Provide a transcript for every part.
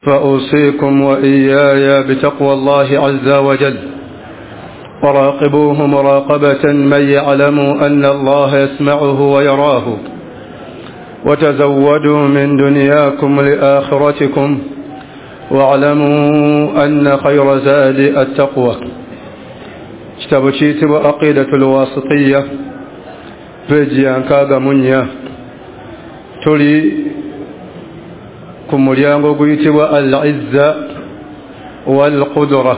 فأوصيكم وإياي بتقوى الله عز وجل وراقبوه مراقبة من يعلم أن الله يسمعه ويراه وتزودوا من دنياكم لآخرتكم واعلموا أن خير زاد التقوى. كتاب شيت وعقيدة الواسطية بيجيان كاغا منيا تولي kumulyango guyitibwa al-izza wal-qudra,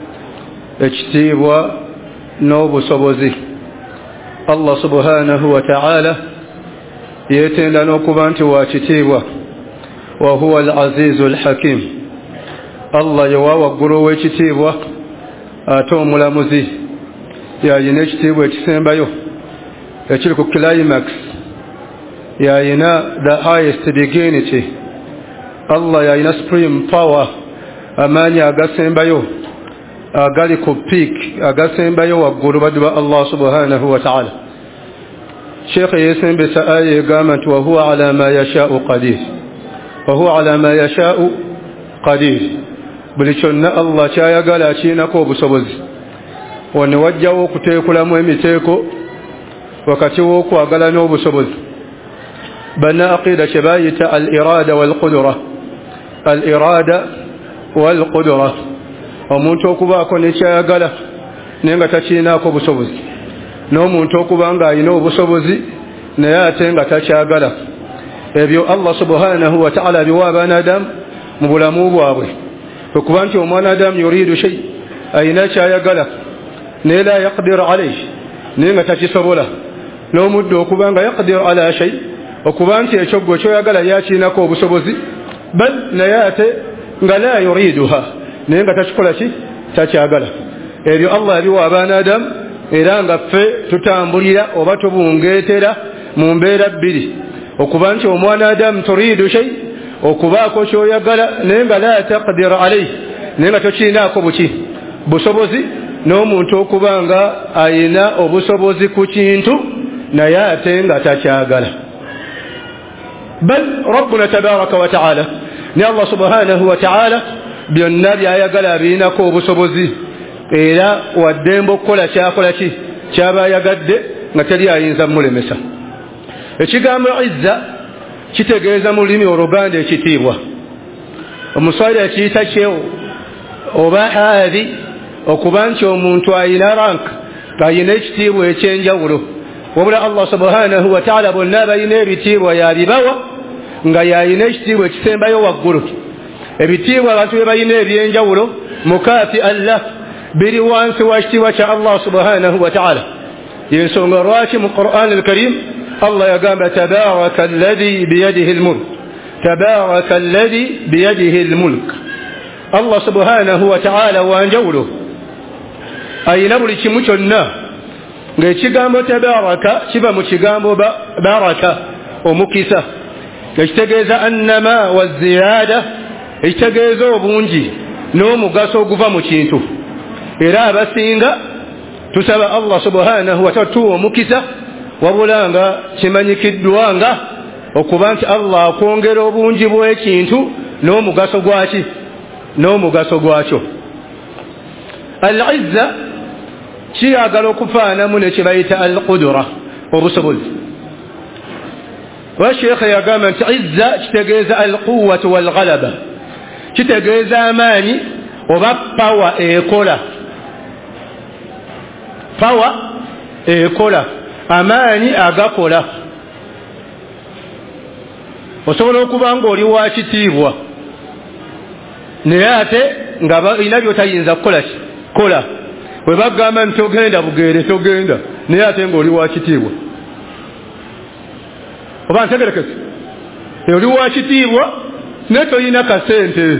ekitiibwa n'obusobozi. Allah subhanahu wa ta'ala yeetenda n'okuba nti wa kitiibwa, wa huwa al-azizu al-hakim. Allah yewa waggulu w'ekitiibwa ate omulamuzi, yayina ekitiibwa ekisembayo ekiri ku climax, yayina the highest dignity. Allah yayina supreme power, amaanyi agasembayo agali ku peak, agasembayo waggulu badduba Allah subhanahu wa ta'ala. Sheikh yesembesa aya egamba nti wa huwa ala ma yasha'u qadir, wa huwa ala ma yasha'u qadir. Buli kyonna Allah kyayagala akiinako obusobozi. Wano wajjawo okuteekulamu emiteeko wakati w'okwagala n'obusobozi. Bana aqida kye bayita al-irada wal-qudra, al-irada wal-qudra, omuntu okubaako nekyayagala naye nga takiinaako obusobozi, n'omuntu okuba nga alina obusobozi naye ate nga takyagala. Ebyo Allah subhanahu wa ta'ala biwa abaanadamu mu bulamu bwabwe, okuba nti omwanadamu yuridu shay, alina kyayagala naye la yaqdiru alayhi, naye nga takisobola. N'omuddu okuba nga yaqdiru ala shay, okuba nti ekyo gwe kyoyagala yakiinako obusobozi, bal naye ate nga la yuriduha, naye nga takikola ki, takyagala. Ebyo Allah yabiwa abaanadamu, era nga ffe tutambulira oba tubungeetera mu mbeera bbiri, okuba nti omwanadamu turidu shay, okubaako kyoyagala naye nga la taqdiru alayhi, naye nga tokiinaako busobozi, n'omuntu okuba nga ayina obusobozi ku kintu naye ate nga takyagala. Bal Rabbuna tabaraka wa ta'ala, ni Allah subhanahu wa ta'ala byonna byayagala abiinako obusobozi, era waddembe okukola kyakola ki, kyaba yagadde nga teri ayinza mulemesa. Ekigambo izza kitegeeza mu lulimi Oluganda ekitiibwa. Omuswahili akiyita kyeo oba hadhi, okuba nti omuntu ayina rank, ayina ekitiibwa ekyenjawulo. Wabula Allah subhanahu wa ta'ala bonna balina ebitiibwa yabibawa nga yayina ekitiibwa ekisembayo waggulu. Ebitiibwa abantu bye balina ebyenjawulo mukaafi Allah biri wansi wa kitiibwa kya Allah subhanahu wa ta'ala. Yensonga lwaki mu Qur'an al-Karim Allah yagamba tabaraka alladhi biyadihi al-mulk, tabaraka alladhi biyadihi al-mulk. Allah subhanahu wa ta'ala wanjawulo, ayina buli kimu kyonna. Ng'ekigambo tabaraka kiba mu kigambo baraka, omukisa, ekitegeeza annama wa ziyada, ekitegeeza obungi n'omugaso oguva mu kintu. Era abasinga tusaba Allah subhanahu wa ta'ala tuwa omukisa, wabula nga kimanyikiddwa nga okuba nti Allah akwongera obungi bw'ekintu n'omugaso gwaki, n'omugaso gwakyo. Al-izza kiyagala okufaanamu ne kye bayita al-qudra, obusobozi. Wa Sheikh yagamba nti izza kitegeeza al-quwwatu wal-ghalaba, kitegeeza amaanyi oba power ekola, power ekola, amaanyi agakola. Osobola okuba ng'oli wa kitiibwa naye ate nga balina by'otayinza kukola. Bwe bagamba nti togenda bugeere togenda, naye ate ng'oli wa kitiibwa. Oba ntegerekese, oli wa kitiibwa naye tolina kasente.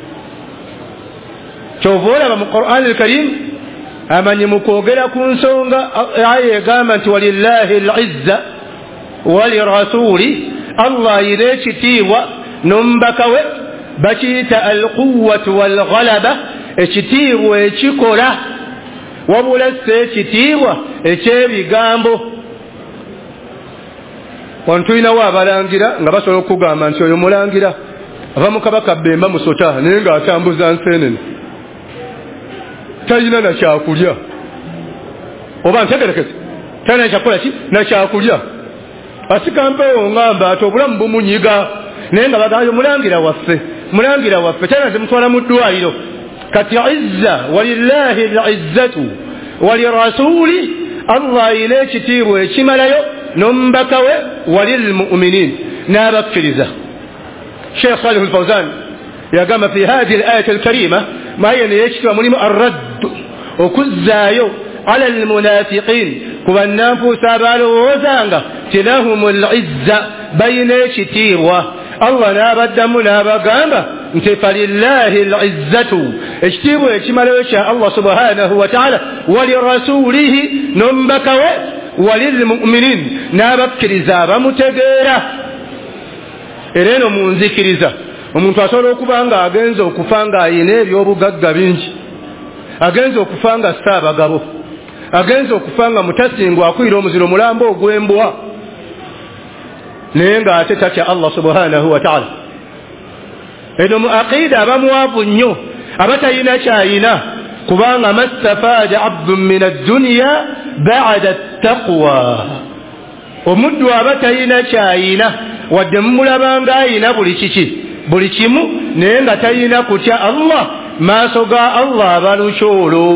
Kyova olaba mu Qur'an al-Karim amanyi mu kwogera ku nsonga aya egamba nti walillahi al-izza wa lirasuli, Allah ayina ekitiibwa n'omubaka we, bakiyita al-quwwatu wal-ghalaba, ekitiibwa ekikola, wabula si ekitiibwa ekyebigambo. Wano tulinawo abalangira nga basobola okugamba nti oyo mulangira abamu kabaka Bemba Musota naye ng'atambuza nseenene talina na kyakulya oba ntegerekese talina kyakola ki na kyakulya asikampeewo ngamba ati obulamu bumunyiga naye nga bagaayo mulangira waffe tena zimutwala mu ddwaliro kati izza walillahi al-izzatu walirasuli Allah ayina ekitiibwa ekimalayo n'omubaka we walilmu'minin n'abakkiriza Sheikh Salih al-Fawzan yagamba fi hadhihi al-ayati al-karima ma yana yekitibwa mulimu ar-radd okuzzaayo ala al-munafiqin kuba nanfuusa abalowoozanga tilahum al-izza bayina ekitiibwa Allah n'abaddamu n'abagamba nti falillahi al-izzatu ekitiibwa ekimalayo kya Allah subhanahu wa ta'ala walirasulihi n'omubaka we walilmu'minin n'abakkiriza abamutegeera era eno munzikiriza omuntu asobola okuba nga agenza okufa nga ayina ebyobugagga bingi agenza okufa nga ssaabagabo agenza okufa nga mutasingwa akwira omuziro mulambo ogw'embwa naye ng'ate tatya Allah subhanahu wa ta'ala eno mu aqida abamuwaavu nnyo abatayina kyayina kubanga mastafaada abdun min ad-dunya ba'da at-taqwa omuddu abatayina kyayina wadde mumulabanga ayina buli kimu naye nga tayina kutya Allah maaso ga Allah abalukyolo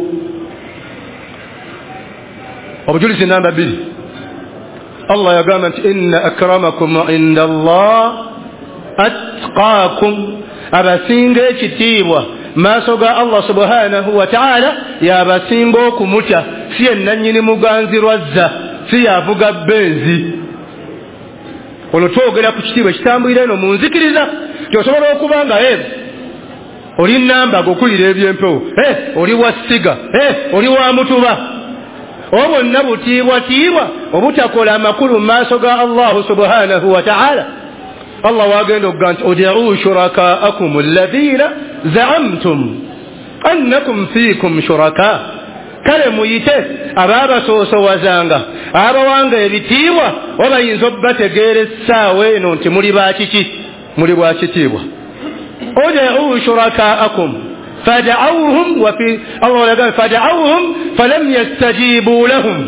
obujulizi namba 2 Allah yagamba nti inna akramakum inda Allah atqaakum abasinga ekitiibwa maaso ga Allah subhanahu wa ta'ala yabasinga okumutya si yenannyini muganzirwazza si yavuga benzi olwo twogera ku kitiibwa ekitambulira eno munzikiriza kyosobola okuba nga oli nambaga okulira ebyempewo oli wa ssiga oli wa mutuba obonna butiibwatiibwa obutakola amakulu mu maaso ga Allahu subhanahu wa ta'ala Allah wagenda okuga nti ud'u shurakaakum alladhina za'amtum annakum fiikum shuraka kale muyite ababasoosowazanga abawanga ebitiibwa obayinza obbategeera essaawa eno nti muli bakiki muli bwakitiibwa ud'u shurakaakum فدعوهم وفي الله قال فدعوهم فلم يستجيبوا لهم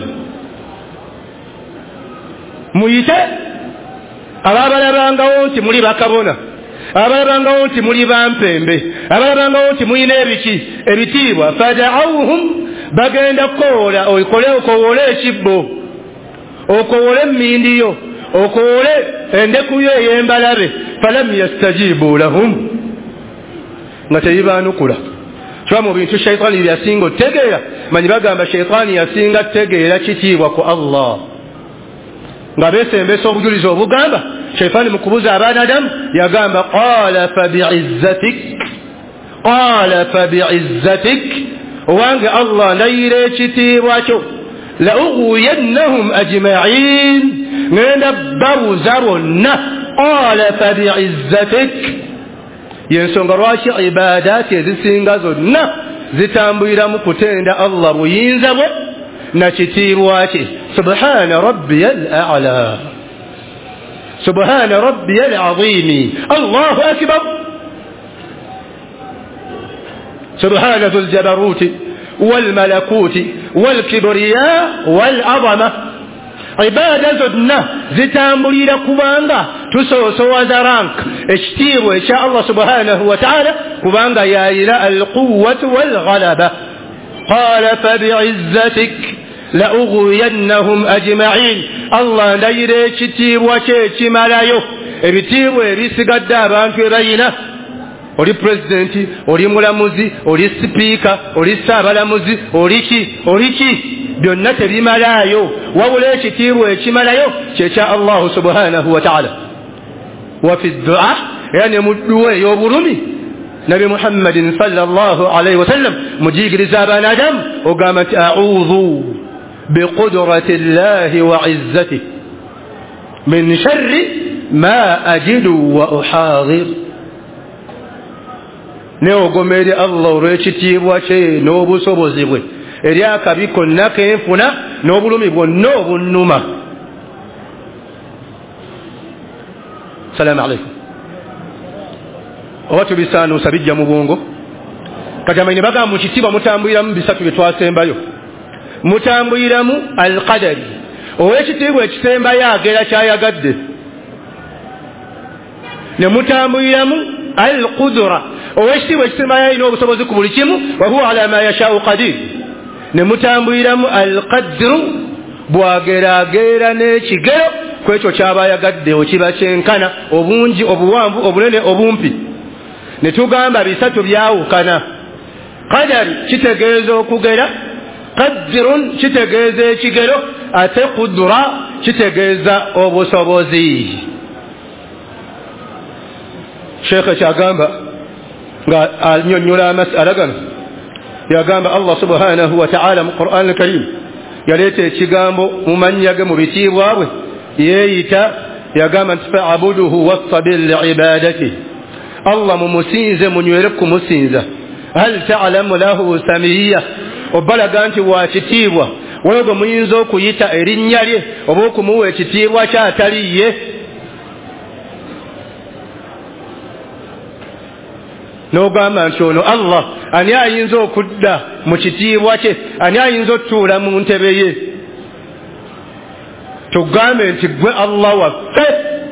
ميته ababalabanga nti muli bakabona ababalabanga nti muli bampembe ababalabanga nti muyina ebitiibwa fada'awhum bagenda kola okowole ekibbo okowole emindiyo okowole endekuyo ey'embalabe falam yastajibu lahum nga teyibaanukula kiba mu bintu shayitaani byasinga otegeera manyi bagamba shayitaani yasinga tegeera kitiibwa ku Allah nga beesembesa obujulizi obugamba shayitaani mu kubuza abaana Adamu yagamba qala fabi'izzatik owange Allah ndayira ekitiibwa kyo la ughwiyannahum ajma'in ngenda babuza bonna qala fabi'izzatik yensonga lwaki ibadaati ezisinga zonna zitambulira mu kutenda Allah buyinza bwe na kitiibwa kye subhana rabbiyal a'la subhana rabbiyal azim Allahu akbar subhana dhul jabaruti wal malakuti wal kibriya wal azama ibada zonna zitambulira kubanga tusoosowaza rank ekitiibwa ekya Allah subhanahu wa ta'ala kubanga yayina alquwwatu walghalaba qala fabi'izzatik la ughwiyannahum ajma'in Allah ndayira ekitiibwa kye ekimalayo ebitiibwa ebisigadde abantu ebayina oli presidenti oli mulamuzi oli sipiika oli saabalamuzi oli ki byonna tebimalayo wabula ekitiibwa ekimalayo kyekya Allah subhanahu wa ta'ala wa fi du'a yani mudduwa ey'obulumi nabi Muhammadin sallallahu alayhi wa sallam mujigiriza abaana Adamu ogamba nti a'udhu biqudrati llahi wa izzatihi min sharri ma ajidu wa uhadhir neogoma eri Allah olw'ekitiibwa kye n'obusobozi bwe eri akabi konna kenfuna n'obulumi bwonna obunnuma. Salaamu alaykum. watu bisanu sabijja mu bwongo kati amanyi baga mu kitiibwa mutambuliramu bisatu bye twasembayo mutambuliramu alqadari ow'ekitiibwa ekisembayo agera kyayagadde ne mutambuliramu alqudura ow'ekitiibwa ekisembayo alina obusobozi ku buli kimu wa huwa ala ma yashaau qadir ne mutambuliramu alqadru bw'ageraagerera n'ekigero ku ekyo kyaba ayagaddewo kiba kyenkana obungi obuwanvu obunene obumpi ne tugamba bisatu byawukana qadari kitegeeza okugera qadirun kitegeeza ekigero ate qudura kitegeeza obusobozi sheekhe kyagamba nga annyonnyola amasala gano yagamba Allah subhanahu wa ta'ala mu Qur'an al-Karim yaleeta ekigambo mu mannya ge mu bitiibwa bwe yeeyita yagamba nti fa'buduhu wastabir li'ibadatihi Allah mumusinze munywere kumusinza hal ta'lamu lahu samiyya obalaga nti wa kitiibwa wego muyinza okuyita erinnya lye oba okumuwa ekitiibwa kyataliye n'ogamba nti ono Allah ani ayinza okudda mu kitiibwa kye ani ayinza otuula mu ntebe ye tugambe nti gwe Allah waffe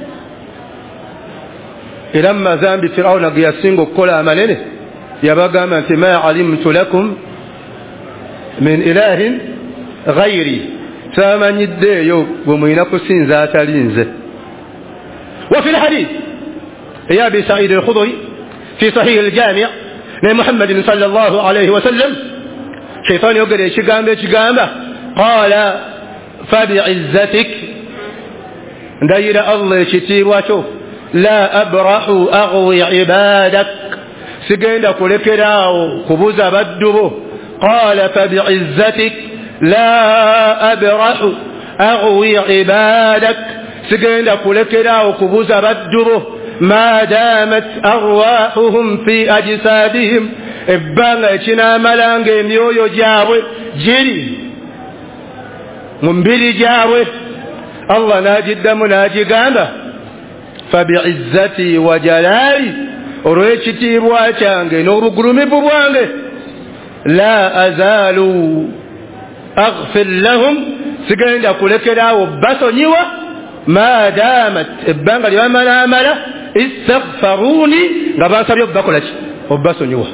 era mu mazambi firawuna ge yasinga okukola amanene yabagamba nti ma alimtu lakum min ilahin ghayri samanyiddeeyo gwe mulina kusinza atali nze wa fi lhadith ya abi said al-khudri fi sahih al-jami' ne muhammadin sallallahu alayhi wa sallam shaytan yogera ekigambo ekigamba qala fabi'izzatik ndayira Allah ekitiibwa kyo la abrahu aghwi ibadak sigenda kulekeraawo kubuza baddu bo qala fabi'izzatik la abrahu aghwi ibadak sigenda kulekeraawo kubuza baddu bo ma damat arwahuhum fi ajsadihim ebbanga ekinaamalanga emyoyo gyabwe giri mu mbiri gyabwe Allah najiddamu najigamba fabi'izzati wa jalali olw'ekitiibwa kyange n'obugulumivu bwange la azalu aghfir lahum sigenda kulekeraawo basonyiwa ma damat ebbanga lyamalaamala istaghfaruni nga bansabye obbakola ki obbasonyiwa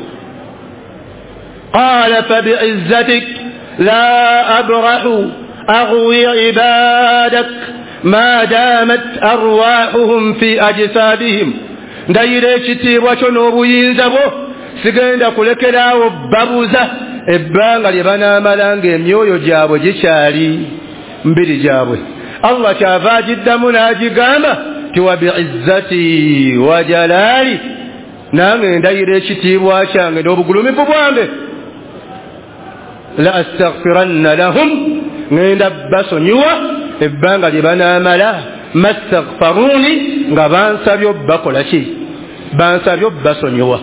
qala fabi'izzatik la abrahu aghwi ibadak ma damat arwahuhum fi ajsadihim ndayira ekitiibwa kyo n'obuyinza bwo sigenda kulekeraawo babuza ebbanga lye banaamalanga emyoyo gyabwe gikyali mbiri gyabwe Allah kyava agiddamu n'agigamba ti wa bi'izzati wa jalali nange ndayira ekitiibwa kyange n'obugulumivu bwange la astaghfiranna lahum ngenda basonyiwa ebbanga lye banaamala mastaghfaruni nga bansabye obbakola ki bansabye obbasonyiwa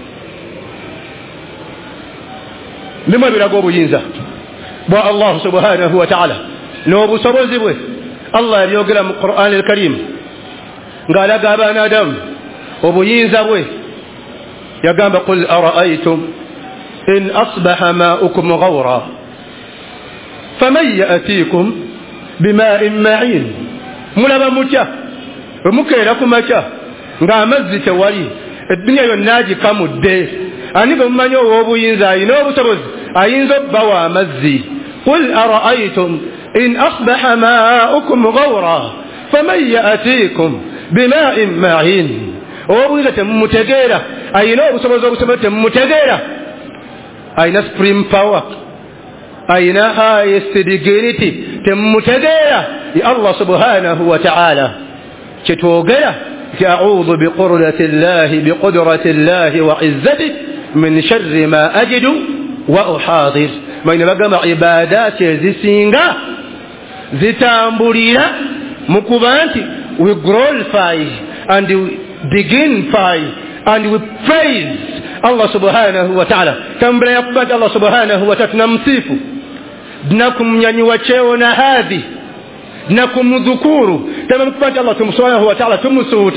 ndimu ebiraga obuyinza bwa Allah subhanahu wa ta'ala n'obusobozi bwe Allah yabyogera mu Qur'an al-Karim ng'alaga abaana Adamu obuyinza bwe yagamba qul ara'aytum in asbaha ma'ukum ghawra faman ya'tikum bima'in ma'in mulaba mutya mukeera ku makya ng'amazzi tewali eddunya yonna agikamudde ani bwe mumanyi ow'obuyinza ayina obusobozi ayinza obbawa amazzi qul ara'aytum in asbaha ma'ukum ghawra faman ya'tikum bima'in ma'in ow'obuyinza temumutegeera ayina obusobozi temumutegeera ayina supreme power ayina highest dignity temumutegeera ya Allah subhanahu wa ta'ala kitwogera ti a'udhu biqudrati llahi wa izzati min sharri ma ajidu wa uhadir mayina bagamba ibadati ezisinga zitambulira mu kuba nti we glorify and we dignify and we praise Allah subhanahu wa ta'ala tambula yakubati Allah subhanahu wa ta'ala tunamsifu tunakumnyanyua cheo na hadhi na kumdhukuru kama mkupata Allah subhanahu wa ta'ala tumusuhuta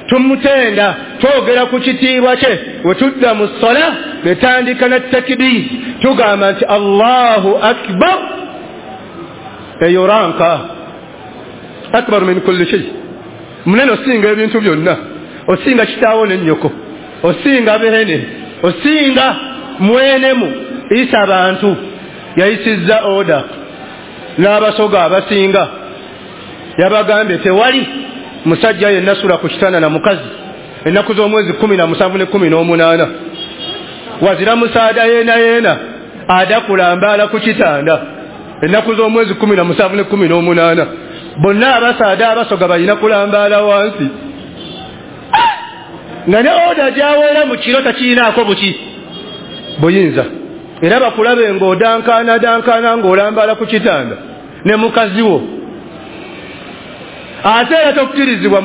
tumutenda twogera ku kitiibwa kye we tudda mu ssola netandika na takbir tugamba nti Allahu akbar eyo ranka akbar min kulli shay munene osinga ebintu byonna osinga kitaawo n'ennyoko osinga behene osinga mwenemu isa abantu yayisizza oda n'abasoga abasinga yabagambye tewali musajja yenna sula ku kitanda na mukazi ennaku z'omwezi 17 ne 18 wazira musaada yeena adakulambaala ku kitanda ennaku z'omwezi 17 ne 18 bonna abasaada abasoga balina kulambaala wansi nga ne oda gyawera mu kiro takiinaako buki buyinza era bakulabe ng'odankana ng'olambaala ku kitanda ne mukazi wo ate era tokkirizibwa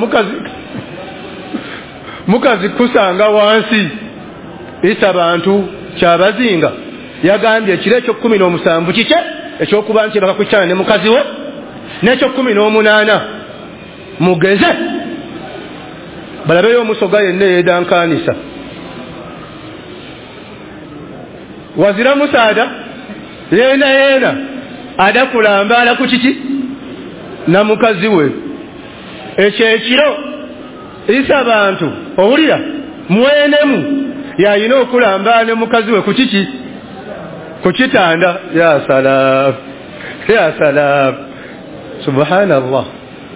mukazi kusanga wansi isa bantu kyabazinga yagambye ekiro ekyo-17 kike ekyokuba nti baka ku kitanda ne mukazi we n'ekyo-18 mugeze balabeyo omusoga yenna yeedankanisa wazira musaada yeena adakulambaala ku kiki na mukazi we ekyo ekiro isa abantu owulira mwenemu yayina okulambaala ne mukazi we ku kiki ku kitanda ya salaam subhanallah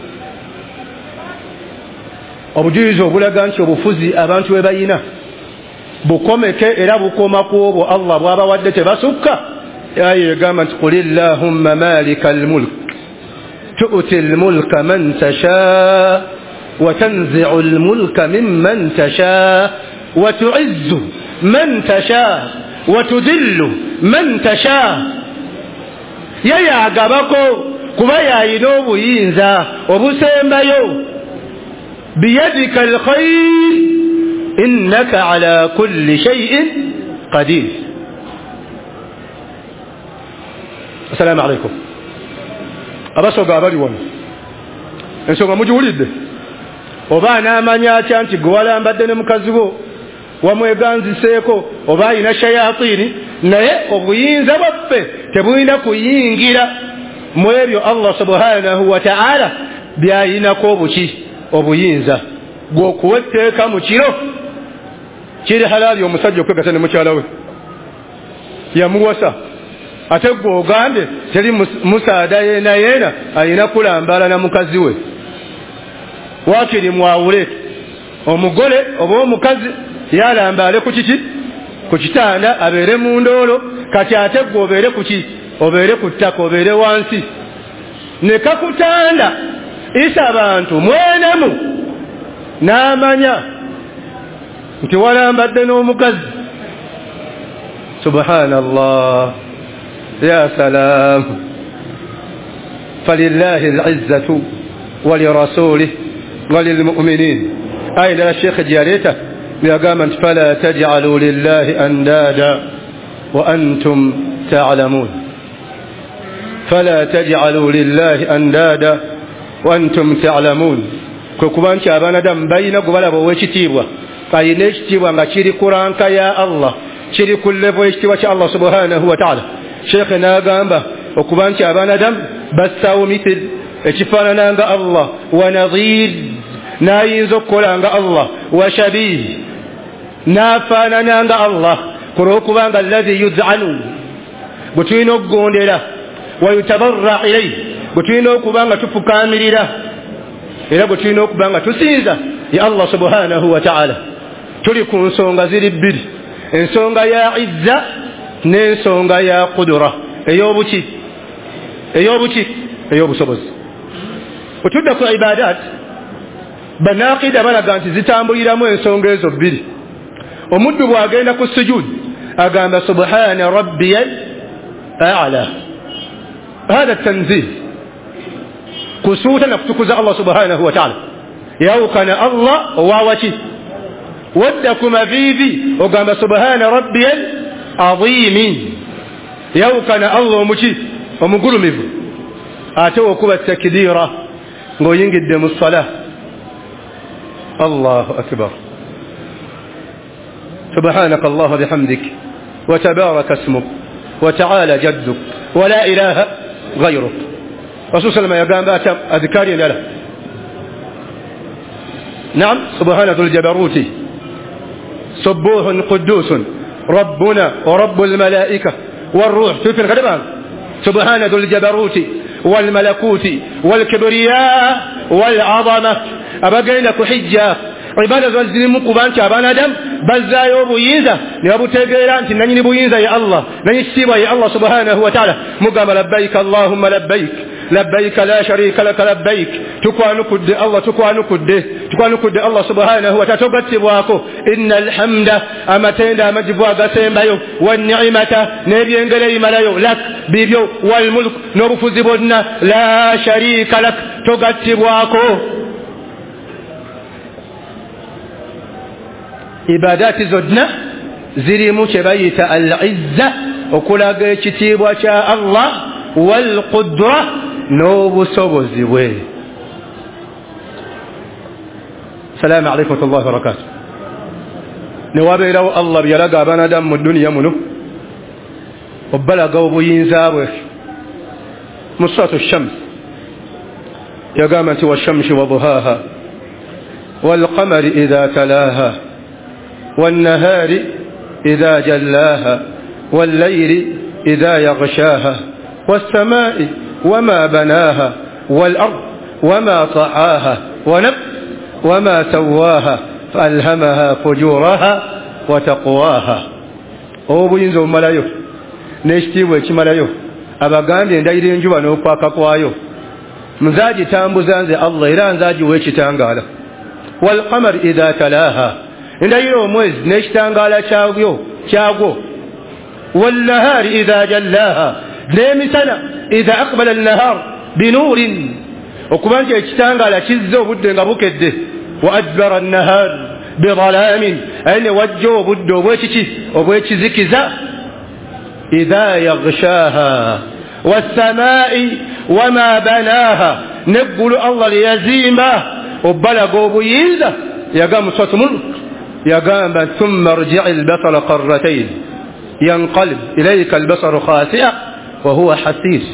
obujulizi obulaga nti obufuzi abantu bwe bayina bukomeke era bukoma ku obwo Allah bw'abawadde tebasukka yegamba nti qul illahumma malika almulk tu'ti almulka man tasha wa tanzi'u almulka mimman tasha wa tu'izzu man tasha wa tudillu man tasha yayagabako kuba yayina obuyinza obusembayo biyadika alkhayr innaka ala kulli shay'in qadir. Assalamu alaykum. Abasoga abali wano ensonga mugiwulidde oba anaamanya atya nti gwe walambadde ne mukazi wo wamweganziseeko oba alina shayatini naye obuyinza bwaffe tebulina kuyingira mu ebyo Allah subhanahu wa ta'ala byayinako obuki obuyinza gw'okuwa etteeka mu kiro kiri halaali omusajja okwegatta ne mukyala we yamuwasa ate gwe ogambye teri musaada yeena alina kulambaala na mukazi we waakiri mwawule omugole oba omukazi yalambaale ku kiki ku kitanda abeere mu ndoolo kati ate gwe obeere ku ki obeere ku ttaka obeere wansi ne kakutanda isa abantu mwenemu n'amanya nti walambadde n'omukazi subhanallah ya salam falillahi al'izzatu walirasulih walilmu'minin ayna la sheikh jiyaleta yagamba nti fala taj'alu lillahi andada wa antum ta'lamun fala taj'alu lillahi andada wa antum ta'lamun kuba nti abanadamu balina gubalaba ow'ekitiibwa ayina ekitiibwa nga kiri ku ranka ya Allah kiri ku levo ekitiibwa kya Allah subhanahu wa ta'ala. Sheikh n'agamba okuba nti abanadamu bassawo mithil ekifaanana nga Allah wa nadhir n'ayinza okukola nga Allah wa shabih n'afaanana nga Allah kulwokuba nga alladhi yuz'anu gwe tulina okugondera wa yutabarra ilayhi gwe tulina okuba nga tufukaamirira era gwe tulina okuba nga tusinza ya Allah subhanahu wa ta'ala. Tuli ku nsonga ziri bbiri, ensonga ya izza n'ensonga ya qudura ey'obuki ey'obusobozi. Otudda ku ibadat banaqida balaga nti zitambuliramu ensonga ezo bbiri. Omuddu bw'agenda ku sujud agamba subhana rabbiyal a'la, hada tanzih kusuuta na kutukuza Allah subhanahu wa ta'ala yawukana Allah owawaki wadda kumavivi ogamba subhana rabbiyal azimi yawukana Allah omuki omugulumivu ate okuba takdira ng'oyingidde mu salah الله أكبر. سبحانك الله بحمدك وتبارك اسمك وتعالى جدك ولا إله غيرك. رسول صلى الله عليه وسلم يقام أذكاري له. نعم سبحان ذو الجبروت سبوح قدوس ربنا ورب الملائكة والروح. تفر غربان سبحان ذو الجبروت والملكوت والكبرياء والعظمة. أبقينا كحجة عبادة زوجين مقبان كابان آدم بزايو بوينزا نيابو تغيران تناني بوينزا يا الله ناني سيوا يا الله سبحانه وتعالى مقام لبيك اللهم لبيك لبيك لا شريك لك لبيك تكوانو كد الله تكوانو كد الله سبحانه وتعالى تبتبواكو إن الحمد أمتين مجبوا غسيمبايو والنعمة نبي انجلي ملايو لك بيبيو والملك نرفز بدنا لا شريك لك تبتبواكو. عبادات زدنا زريمو شبايت العزة وكل قيتي وشاء الله والقدرة نوب سوزوي. السلام عليكم ورحمة الله وبركاته. نوابي لو الله بيلقى بنا دم الدنيا منه وبلغوا بينزاوه مصات الشمس يا قامت والشمس وضحاها والقمر إذا تلاها والنهار إذا جلاها والليل إذا يغشاها والسماء وما بناها والأرض وما طحاها ونفس وما سواها فألهمها فجورها وتقواها. أبو ينزو ملايو نشتي ويش ملايو أبغاني ندايري نجوا نوقا كقوايو مزاجي تامبو زانزي الله إيران زاجي ويش تانغالا والقمر إذا تلاها ndayo mwezi neshitangala chago والنهار إذا جلاها نيمسنا إذا أقبل النهار بنور وكمان يشتangala kizzo budde nga bukedde وأدبر النهار بظلام أين وجه budde obwekizikiza إذا يغشاها والسماء وما بناها نقول الله ليزيمه وبلغوا بينزا يقام صوت ملك يقام ثم ارجع البصر قرتين ينقلب إليك البصر خاسئا وهو حسيس.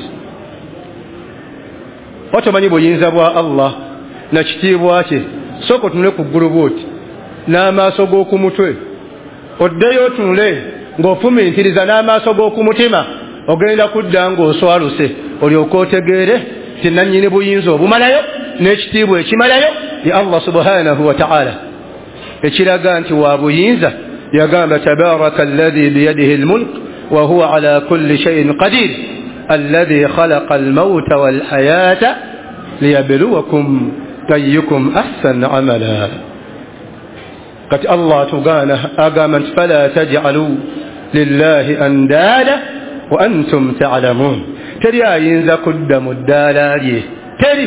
وتمني بينزبوا الله نشتيبواته سوكت نلقوا قلوبوت ناما سوغوكو متوي oddeyo tunule ng'ofumiitiriza n'amaaso ku mutima ogenda kudda ng'oswaluse olyoka otegeere ti nannyini buyinza obumalayo n'ekitiibwa ekimalayo ya Allah subhanahu wa ta'ala ekiraga nti wa buyinza yagamba tabaraka alladhi biyadihi almulk wa huwa ala kulli shay'in qadir alladhi khalaqa almawta walhayata liyabluwakum ayyukum ahsanu amala. قد الله تغانا أقامت فلا تجعلوا لله أندادا وأنتم تعلمون. تري ينزا قدام الدالالي تري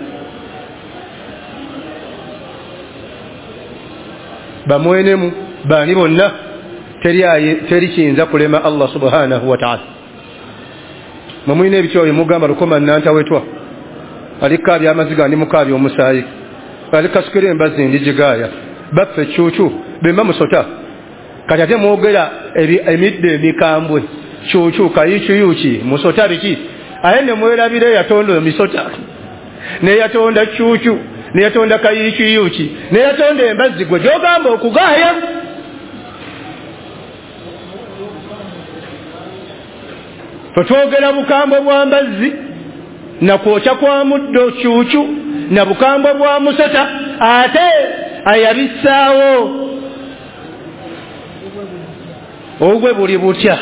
بموينم بانبنا تري ينزا قلما الله سبحانه وتعالى مموينه بيشوي مغامر كما نانتا ويتوا alika bya maziga ni mukabi omusayi alika sikire mbazi ndijigaya baffe chuchu bemba musota kati mwogera emidde mikambwe chuchu kayichuyuchi musota biki ayene mwerabire yatondo misota ne yatonda chuchu ne yatonda kayichuyuchi ne yatonda embazi gwe jogamba okugaya totwogera bukambo bwa mbazi na kuocha kwa muddo chuchu na bukambo bwa musota ate ayabisawo ogwe buli butya.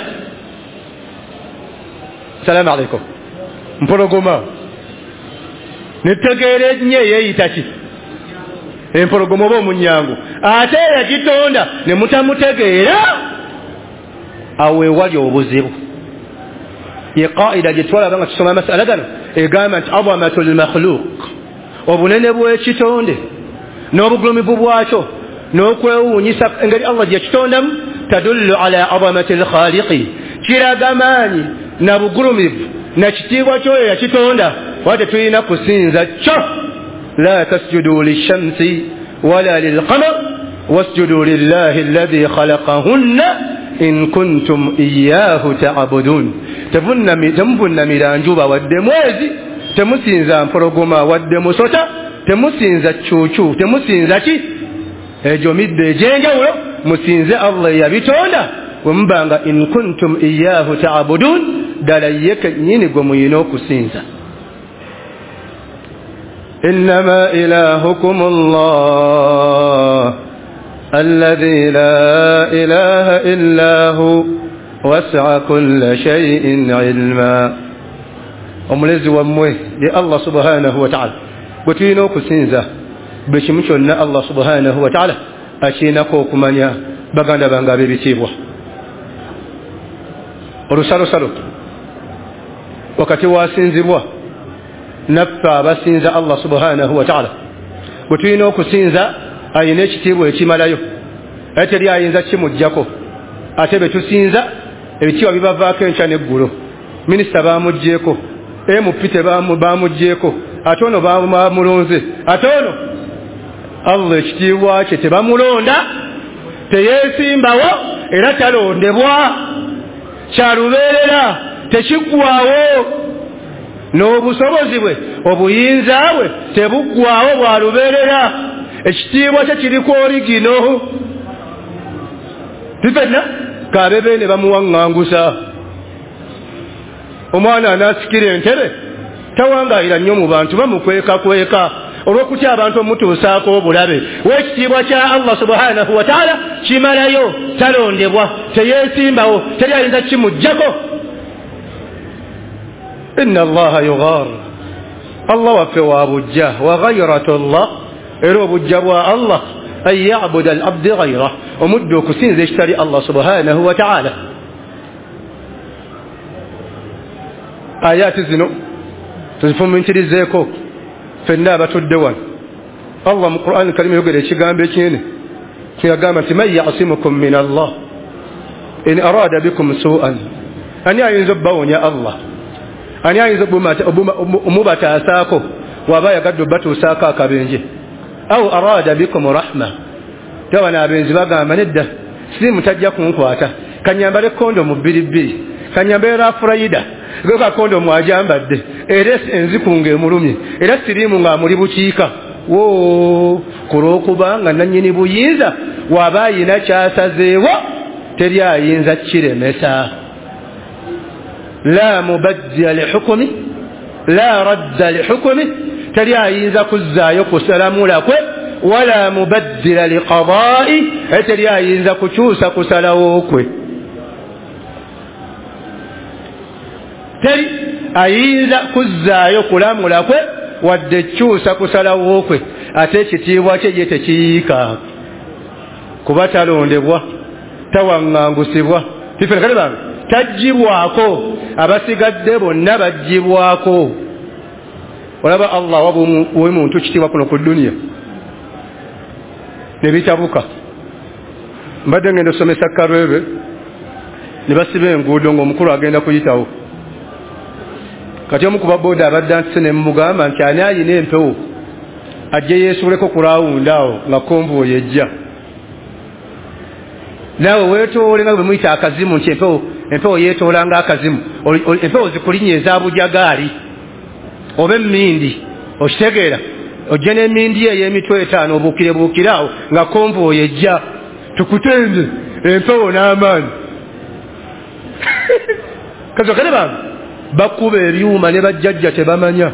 Salamu alaykum mpologoma netegeere nnyo yeeyita ki empologoma oba omunyango ate yagitonda ne mutamutegeera awo ewali obuzibu. ye qaida gye twalaba nga tusoma amasala gano egamba nti azamatul makhluq obunene bw'ekitonde n'obugulumivu bwakyo n'okwewuunyisa engeri Allah gye kitondamu tadullu ala azamatil khaliqi kiraga maanyi na bugulumivu na kitiibwa ky'oyo yakitonda wate tulina kusinza kyo la tasjudu lishamsi ولا للقمر واسجدوا لله الذي خلقهن إن كنتم إياه تعبدون تمفن ميرانجوبا wadde mwezi temusinza mpologoma wadde musota temusinza chuchu temusinza ki ejo midde ejenjawulo musinze Allah yabitonda wembanga in kuntum iyyahu ta'budun dala yeke nyini gwe muyina okusinza innama ilahukum Allah alladhi la ilaha illa hu wasi'a kulla shay'in ilma omulezi wammwe ye Allah subhanahu wa ta'ala gwe tulina okusinza buli kimu kyonna Allah subhanahu wa ta'ala akiinako okumanya baganda bange ab'ebitiibwa olusalosalo wakati wasinzibwa naffe abasinza Allah subhanahu wa ta'ala gwe tulina okusinza ayina ekitiibwa ekimalayo ate teri ayinza kimuggyako ate be tusinza ebitiibwa bibavaako enkya n'eggulo minisita bamuggyeko MP bamuggyeko ate ono bamulonze ate ono Allah ekitiibwa kye tebamulonda teyeesimbawo era talondebwa kyalubeerera tekiggwaawo n'obusobozi bwe obuyinza bwe tebuggwaawo bwalubeerera ekitiibwa kye kiriko origino tifenna kabebe ne bamuwaŋŋangusa omwana anaasikira entebe tawangayira nnyo mu bantu bamukwekakweka olw'okutya abantu omutuusaako obulabe w'ekitiibwa kya Allah subhanahu wa ta'ala kimalayo talondebwa teyeesimbawo teri ayinza kimuggyako inna allaha yughar Allah waffe wa bujja wa ghayratu Allah era obujja bwa Allah an ya'buda al-abdi ghayra omuddu okusinza ekitali Allah subhanahu wa ta'ala ayati zino tuzifumintirizeeko fenna abatudde wano Allah mu Qur'an al-Karim yogera ekigambo ekinene kiyagamba nti man ya'simukum min Allah in arada bikum su'an ani ayinza obbawonya Allah ani ayinza omubatasaako waba yagadde obbatuusaako akabenje aw arada bikum rahma tawana abenzi bagamba nedda simu tajja kunkwata kanyambale kondomu bbiri kanyambale rafurayida goka kondomu ajambadde era enzikunga emulumye era sirimu nga muli bukiika wo kulwokubanga nannyini buyinza waba ayina kyasazeewo teri ayinza kiremesa la mubaddila lihukumi la radda lihukumi teri ayinza kuzzaayo kusalamula kwe wala mubaddila liqadaa'i teri ayinza kukyusa kusalawo kwe teri ayinza kuzzaayo kulamula kwe wadde kyusa kusalawo kwe ate ekitiibwa kye ye tekiyiika kuba talondebwa tawaŋŋangusibwa tifenekale bange tajjibwako abasigadde bonna bajjibwako olaba Allah wabuwe muntu kitiibwa kuno ku duniya ne bitabuka mbadde ngenda osomesa Karwebe ne basiba enguudo ng'omukulu agenda kuyitawo kati omu ku baboda abadde antise ne mugamba nti ani ayina empewo ajje yeesuuleko ku laawunda awo nga konvoyi ejja naawe weetoole nga bwe muyita akazimu nti empewo yeetoola nga akazimu empewo zikulinnya eza bujagaali oba emmindi okitegeera ojja n'emmindi ey'emitwe 5 obuukire awo nga konvoyi ejja tukutende empewo n'amaanyi kazokane bange bakuba ebyuma ne bajjajja tebamanya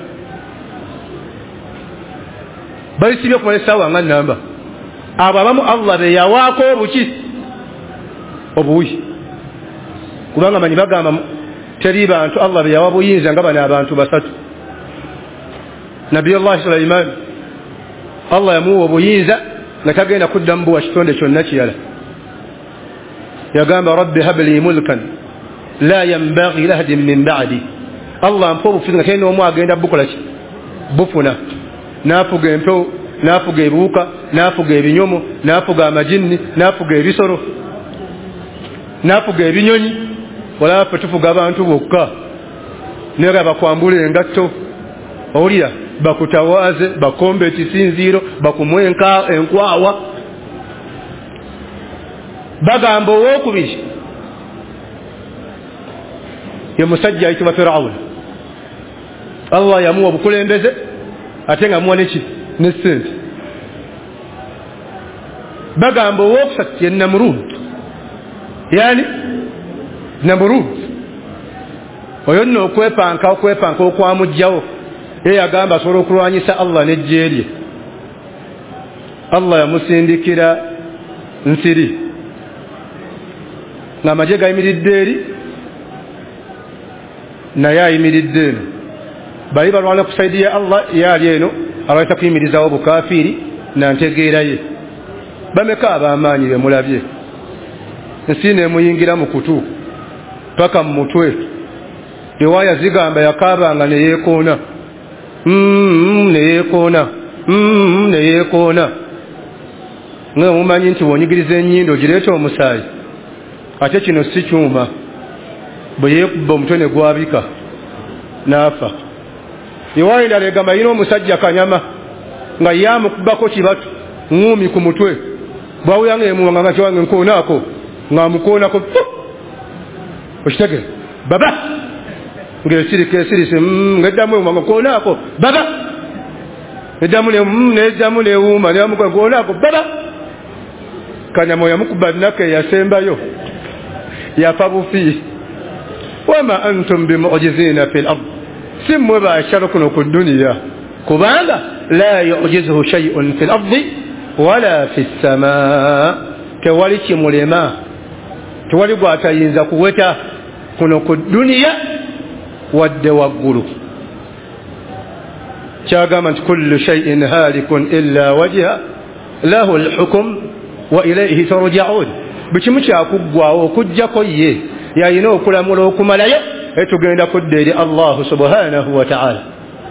bayisibye okumala essaawa nga nnamba abo abamu Allah be yawaako obuwi kubanga manyi bagamba teri bantu Allah be yawa buyinza nga bano abantu basatu Nabiyullah Sulaiman Allah yamuwa obuyinza nga tagenda kuddamu buwa kitonde kyonna kiyala yagamba rabbi habli mulkan la yanbaghi lahadin min ba'di Allah mpa obufuzi nga tena omu agenda bukola ki bufuna nafuga empewo nafuga ebiwuka nafuga ebinyomo nafuga amajinni nafuga ebisoro nafuga ebinyonyi wala tufuga abantu bokka nera bakwambula engatto owulira bakutawaze bakombe ekisinziiro bakumwenka enkwawa bagamba owokubiri ye musajja ayitibwa Firawuna Allah yamuwa obukulembeze ate nga muwa neki ne ssente bagamba owokusatu ye Namrud yani Namrud oyo nno okwepanka okwamugjawo ye yagamba asobola okulwanyisa Allah n'ejje lye Allah yamusindikira nsiri ng'amagye gayimiridde eri naye ayimiridde eno bali balwana ku saidi ya Allah yali eno alwanyisa kuyimirizawo bukafiri nantegeera ye bameka ab'amaanyi be mulabye ensi neemuyingira mu kutu paka mu mutwe ewaya zigamba yakaabanga neyeekoona neyeekoona nga mumanyi nti bw'onyigiriza ennyindo gireeta omusaayi ate kino si kyuma bwe yeekubba omutwe ne gwabika n'afa ewaya endala egamba yina omusajja kanyama nga yamukubako kibatu ngumi ku mutwe bwawuyanga emuwanga nga kiwange nkoonaako ng'amukoonako okitegere baba ng'esirika esirise ng'eddamu ewuma nkoonaako baba eddamu neewuuma nkoonaako baba kanyama yamukuba nnaka eyasembayo yafa bufi wama antum bimu'jizina fil ard simmwe bakyalo kuno ku dduniya kubanga la yu'jizuhu shay'un fil ardi wala fis samaa tewali kimulema tewali gwatayinza kuweta kuno ku dduniya wadde waggulu kyagamba nti kullu shay'in halikun illa wajha lahu alhukm wa ilayhi turja'un bikimu kyakuggwawo okujjako ye yayina okulamula okumalayo etugenda kudda eri Allah subhanahu wa ta'ala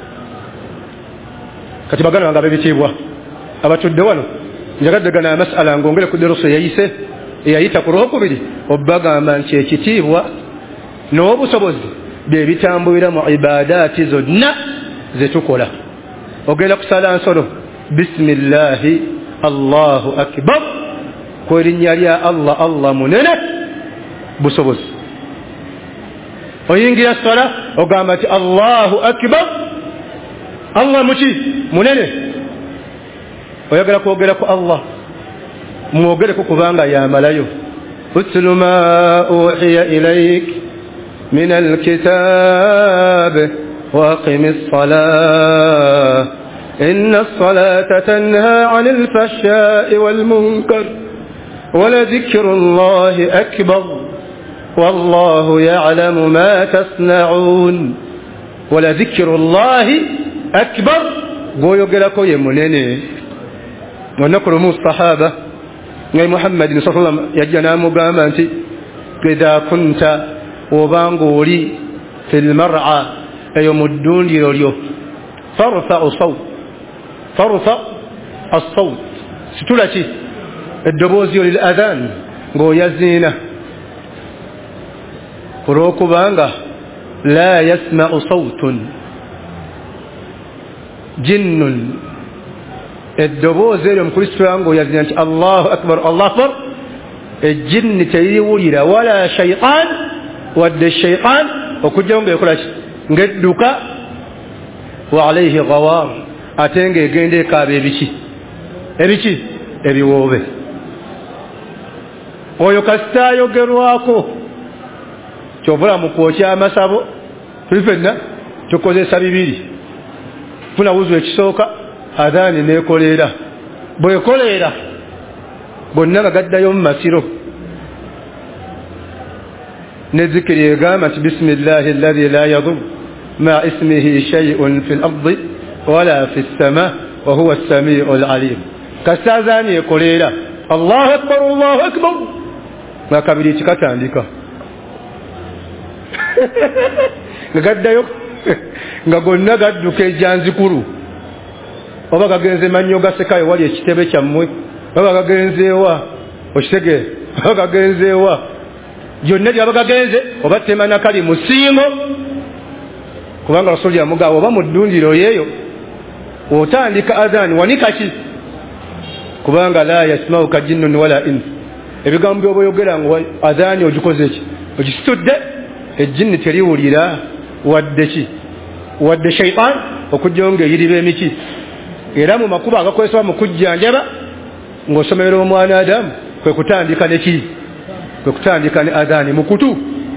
kati bagana banga bebitiibwa abatudde wano njagadde gana amasala ngongere ku deruso yayise eyayita ku lwokubiri obagamba nti ekitiibwa n'obusobozi bye bitambulira mu ibadaati zonna zetukola ogenda kusala nsolo bisimillahi allahu akbar kwerinnya lya Allah munene busobozi oyingira sala ogamba nti allahu akbar Allah muki munene oyagala kwogera ku Allah mwogereko kubanga yamalayo utlu ma uhiya ilayk min alkitab wa aqimis salah inna as-salata tanha 'anil fahsha'i wal munkar wa la dhikrullahi akbar wallahu ya'lamu ma tasna'un wa la dhikrullahi akbar goyogerako ye munene ونقول مو الصحابة نبي محمد صلى الله عليه وسلم يجينا مقاماتي إذا كنت وبانغولي في المرعى يمدون ليريو فارفع الصوت ستلاتي الدبوزي للأذان قو يزينه فروكو بانغا لا يسمع صوت جن الدبوزي لمكريستو يانغو يزينه الله أكبر الله أكبر الجن تيولي ولا شيطان ود الشيطان وكجون يقولش قدك وعليه غوار أتنجي جندي كابي بيشي ebiwoobe oyo kasitaayo gerwako kyovula mu kwokya amasabo tulifenna tukozesa bibiri funa wuzu ekisooka adhaani neekoleera bwekoleera bonna bagaddayo mu masiro ne zikiri egamba nti bisimillahi alladhi la yadur ma ismihi shay'un fi al-ardi wala fi as-samaa wa huwa as-sami'u al-alim kasazani ekolera Allahu akbar nakabiri kikatandika ngagaddayo nga gonna gadduka ejanzikulu oba gagenze mannyo gasekayo wali ekitebe kyammwe oba gagenzeewa okitege oba gagenzeewa gyonna gyaba gagenze oba temana kali musingo kubanga rasuli yamugamba oba mu ddundiro yeeyo otandika adhan wanikaki kubanga la yasmauka jinnun wala ins ebigambo byoboyogera ngo adhan ogikoze ki ogisitudde ejjinni teriwulira wadde shaytan okujjonga eyiriba emiki era mu makuba agakozesebwa mu kujjanjaba ng'osomera omwana Adamu kwe kutandika ne adhan mu kutu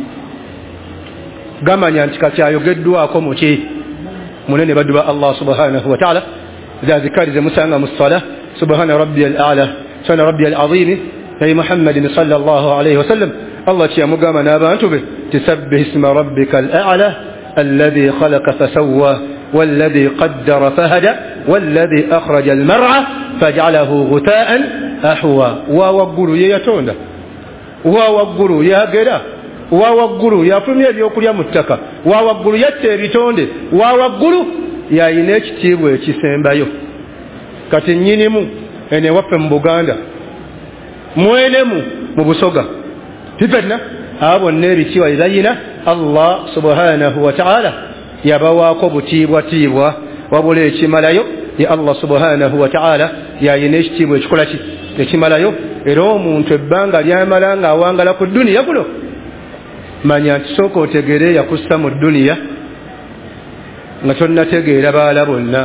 gamanya nti kakyayogeddwako muki munene baddu ba Allah subhanahu wa ta'ala zikari ze musanga mu ssala subhana rabbiyal a'la subhana rabbiyal azim ay muhammadin sallallahu alayhi wa sallam Allah kiyamugamba n'abantu be tisabbih isma rabbikal a'la alladhi khalaqa fasawwa والذي قدر فهدى والذي أخرج المرعى فجعله غثاء أحوى ووقلوا يتوندا ووقلوا يا قرا ووقلوا يا فمي بيوكل يا متكا ووقلوا يتبيتونde ووقلوا يا inechitibu ekisembayo kati nyinimu ene wape mbuganda mwenemu mu busoga tipetna abo nebi kiwa ilayina Allah subhanahu wa ta'ala yabawaako butiibwa wabula ekimalayo ya Allah subhanahu wa ta'ala yayina ekitiibwa ekikola ki ekimalayo era omuntu ebbanga lyamala nga awangala ku dduniya kuno manya nti sooka otegere yakussa mu dduniya nga tonnategeera baala bonna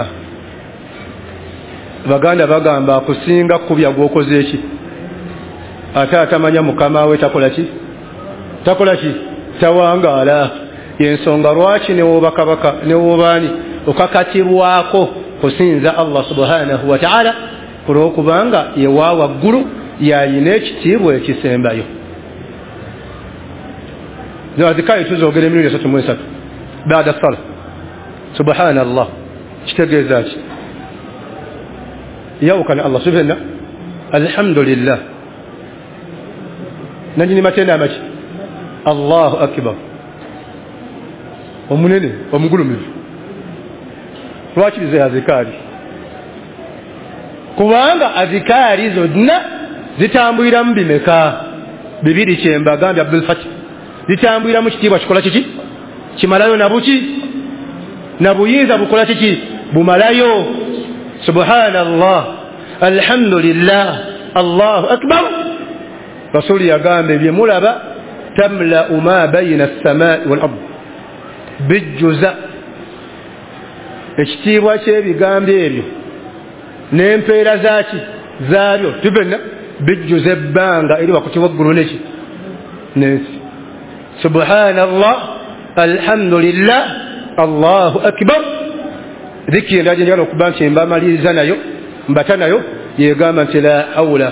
baganda bagamba akusinga kubya gwokoze eki ate atamanya mukama we takola ki tawangaala yensonga lwaki newoba kabaka newobaani okakatirwako kusinza Allah subhanahu wa ta'ala kulwokubanga yewawa ggulu yayina ekitiibwa ekisembayo azikayo tuzogera emirundi 33 baada sala subhanallah kitegeeza ki yawukana Allah subhanahu alhamdulillah nanjini matenda amaki Allahu akbar omunene omugulumivu lwaki bize azikari kubanga azikari zonna zitambulira mu bimeka bibiri kyemba gambya Abdul Fatih zitambulira mu kitiibwa kikola kiki kimalayo na buyinza bukola kiki bumalayo subhanallah alhamdulillah Allahu akbar rasuli yagambe byemulaba tamla ma bayna as-samaa'i wal ard bijjuza ekitiibwa ky'ebigambo ebyo n'empeera zaabyo tubena bijjuza ebbanga eri wakati waggulu neki n'ensi subhanallah alhamdulillah Allahu akbar dhikri ndaje njalo okuba nti mbamaliriza nayo mbata nayo yegamba nti la hawla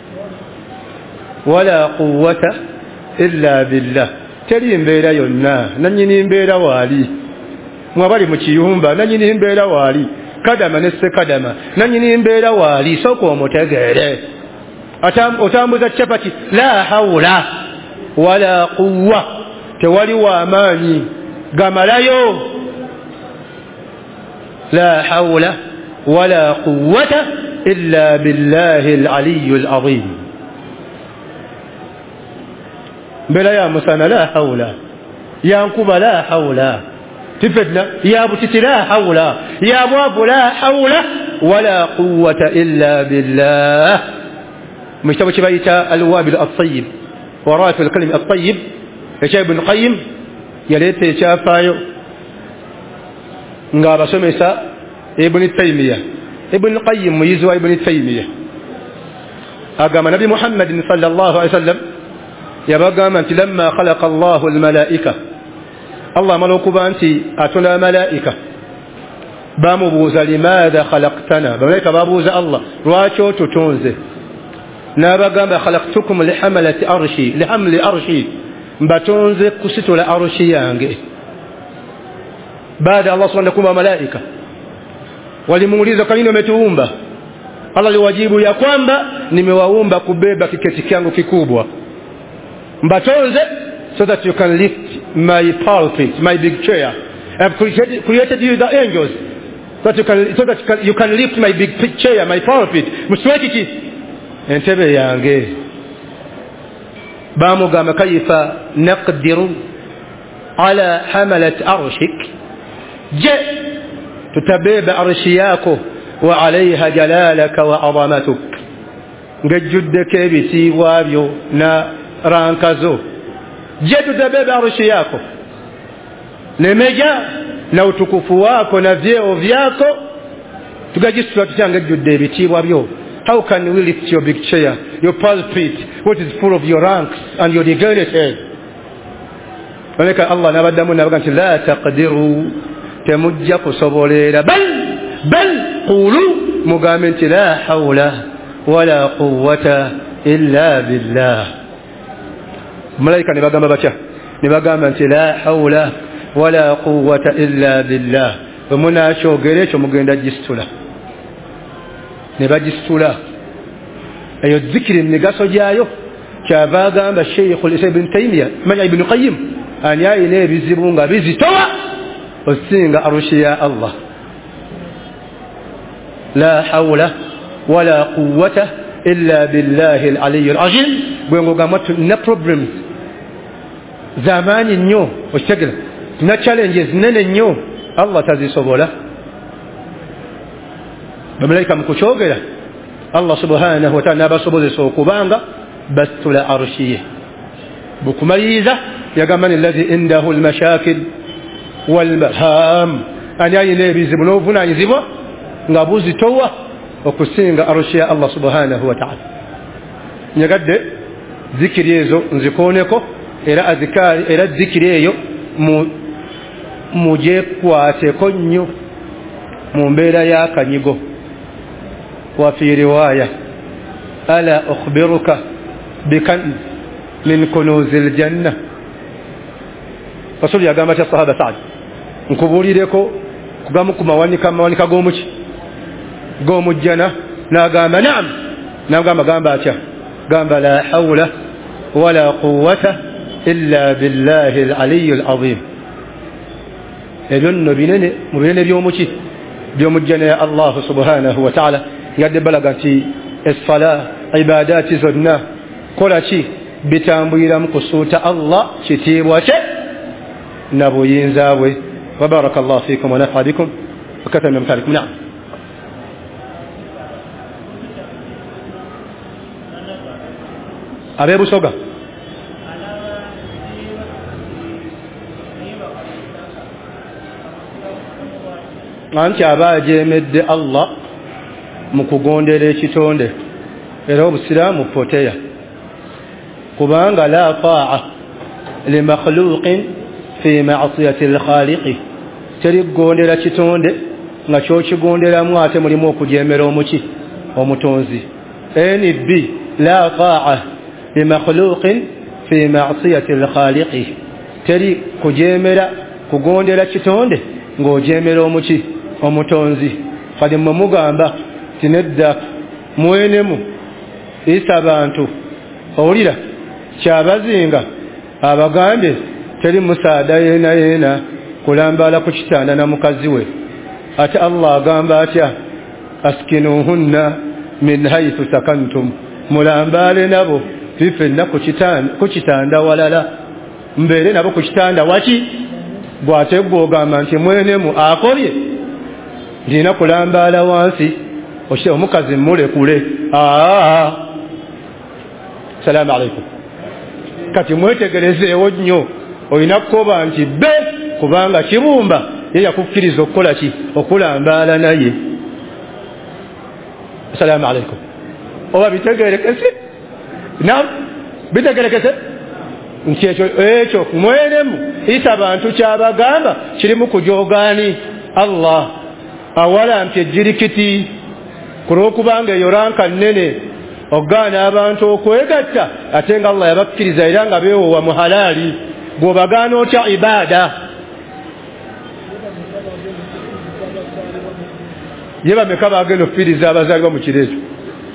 wala quwwata illa billah teri mbeera yonna nanyini mbeera waali mwabali mu kiyumba nanyini mbeera waali kadama ne sekadama nanyini mbeera waali soko omutegeere otambuza chapati la hawla wala quwwa tewali wa amaanyi gamalayo la hawla wala quwwata illa billahi al-aliyyil azim mbela ya musana la hawla ya nkuba la hawla tifedna ya butiti la hawla ya bwabu la hawla wala quwwata illa billah mujtabu kibaita al-wabil at-tayyib wa rafi al-kalim at-tayyib ya ibn qayyim yalete chafayo ngaba somesa ibn taymiyah ibn qayyim muyizwa ibn taymiyah agama nabi muhammadin sallallahu alaihi wasallam yabagamba nti lamma khalaqa Allahu al-malaika Allah malokuba nti atula malaika bamubuuza limadha khalaqtana malaika babuuza Allah lwaki otutonze nabagamba khalaqtukum lihamalati arshi lihamli arshi mbatonze kusitula arshi yange baada Allah subhanahu wa malaika walimuuliza kwa nini umetuumba Allah liwajibu ya kwamba nimewaumba kubeba kiketi kyangu kikubwa mbatonze so that you can lift my pulpit, my big chair. I've created you the angels so that you can lift my big chair, my pulpit. Muswekiki entebe yange bamugamba kayfa naqdiru ala hamalat arshik je tutabeba arshi yako wa alaiha jalalaka wa azamatuk ngejjuddeko ebitiibwa byo na rankazo je tutabeba arshi yako nemeja na utukufu wako na vyeo vyako tugajisitula tutangejjudde ebitiibwa byo. How can we lift your big chair, your pulpit, what is full of your ranks and your dignity? Malaka Allah nabaddamu nabaga nti la taqdiru temujja kusobolera bal qulu mugambe nti la hawla wala quwwata illa billah. Malaika nibagamba batya? Nibagamba nti la hawla wala quwwata illa billah. Omunakyogera ekyo mugenda gisitula ne bagisitula eyo zikiri emigaso gyayo kyava agamba Sheikhul Islam Ibn Taymiyyah manya Ibn Qayyim ani ayina ebizibu nga bizitowa osinga arushi ya Allah. La hawla wala quwwata illa billahi al-aliyyi al-azim. Bwengogamba tuna problems zamani nnyo okitegera tuna challenges nene nnyo Allah tazisobola. Bamalaika mukuchogera Allah subhanahu wa ta'ala nabasobozesa okubanga basitula arshiye. Bukumaliza yagamba alladhi indahu almashakil walmaham ani ayina ebizibu n'obuvunanyizibwa nga buzitowa okusinga arshi ya Allah subhanahu wa ta'ala. Nyagadde zikiri ezo nzikooneko era azikari era zikiri eyo mujyekwateko nnyo mu mbeera y'akanyigo. وفي رواية ألا أخبرك بكنز من كنوز الجنة. رسول يا جماعة الصحابة سعد نكبولي لكو كجامكم موانيكا قومش قوم الجنة ناقام نعم ناقام باتيا قام لا حول ولا قوة إلا بالله العلي العظيم. يلن بيننا بيوم الجنة يا الله سبحانه وتعالى yadde balagati الصلاة عبادات zonna kola ki bitambulira mu kusuuta Allah kitiibwa kye na buyinza bwe. وبارك الله فيكم ونفع بكم وكثر من أمثالكم. نعم أبي بوسوغا anti abajeemedde Allah mu kugondera ekitonde era obusiraamu poteya kubanga la ta'a li makhluqin fi ma'siyati al-khaliqi. Teri kugondera kitonde nga kyokigonderamu ate mulimu okujeemera omuki omutonzi. NB la ta'a li makhluqin fi ma'siyati al-khaliqi. Teri kujeemera kugondera kitonde ng'ojeemera omuki omutonzi. Kadi mugamba tinedda mwenemu isa bantu owulira kyabazinga abagambe teri musaada yena kulambala ku kitanda na mukazi we. Ate Allah agamba atya askinuhunna min haythu sakantum, mulambale nabo fifenna ku kitanda walala, mbeere nabo ku kitanda waki bw'ate gw'ogamba nti mwenemu akolye ndina kulambala wansi oshe omukazi mulekule. Salamu alaikum. Kati mwetegerezeewo nnyo olina kukoba nti be kubanga kibumba ye yakukkiriza okukola ki okulambaala naye. Salamu alaikum. Oba bitegerekese? Naam bitegerekese nti ekyo mwenemu isa abantu kyabagamba kirimu kujogaani Allah awala nti ejjirikiti kulwokubanga eyo ranka nnene ogaana abantu okwegatta ate nga Allah yabakkiriza era nga beewowa mu halaali gw'obagaana otya ibaada. Ye bameka bagenda okukkiriza abazaalibwa mu kiro ekyo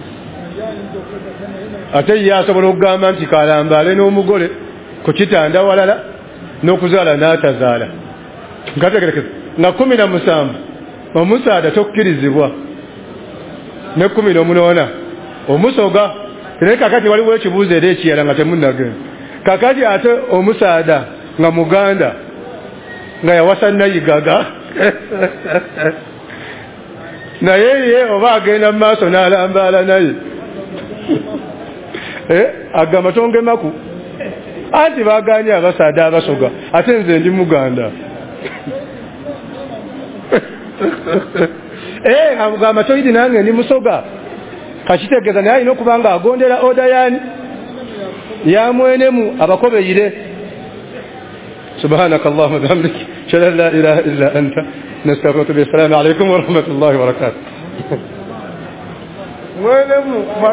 ate ye asobola okugamba nti kalambaale n'omugole ku kitanda walala n'okuzaala n'atazaala nkategerekeza nga 17 omusaada tokkirizibwa ne 18 omusoga. Era kakati waliwo ekibuuzo era ekiyala nga temunnagenda kakati ate omusaada nga muganda nga yawasa nayigaga naye oba agenda mu maaso n'alambaala naye agamba tongemaku anti baganye abasaada abasoga ate nze ndi muganda agamba toyidi nange ndi musoga kakitegeeza naye alina okuba nga agondera oda yani yamwenemu abakobeyire سبحانك اللهم وبحمدك اشهد ان لا اله الا انت نستغفرك. السلام عليكم ورحمه الله وبركاته.